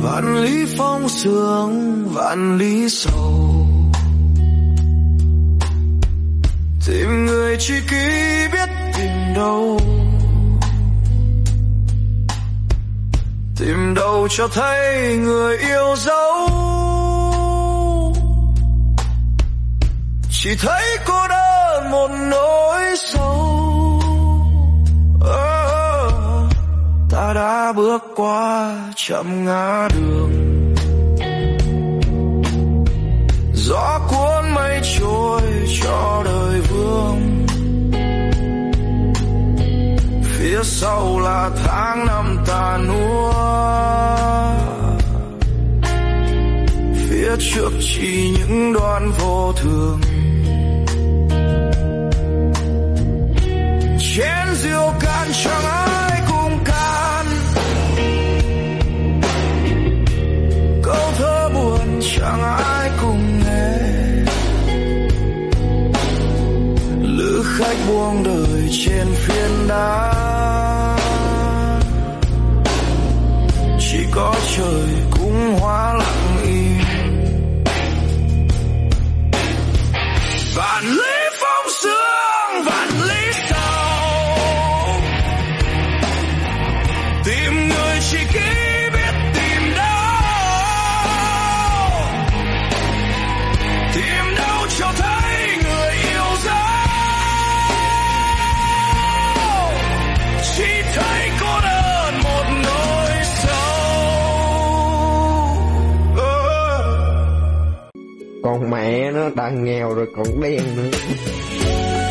Vạn lý phong sương, vạn lý sầu, tìm người tri kỷ biết tìm đâu, tìm đâu cho thấy người yêu dấu. Chỉ thấy cô đơn một nỗi sâu. Ta đã bước qua trăm ngã đường, gió cuốn mây trôi cho đời vương. Phía sau là tháng năm tàn úa, phía trước chỉ những đoạn vô thường. Chén rượu cạn chẳng ai cùng can, câu thơ buồn chẳng ai cùng nghe. Lữ khách buông đời trên phiến đá, chỉ có trời cũng hóa lặng im. Vạn lý phong sương, vạn lý sầu, tìm người chỉ kỹ biết tìm đâu, tìm đâu cho thấy người yêu dấu. Chỉ thấy cô đơn một nỗi sâu. Con mẹ nó đang nghèo rồi còn đen nữa.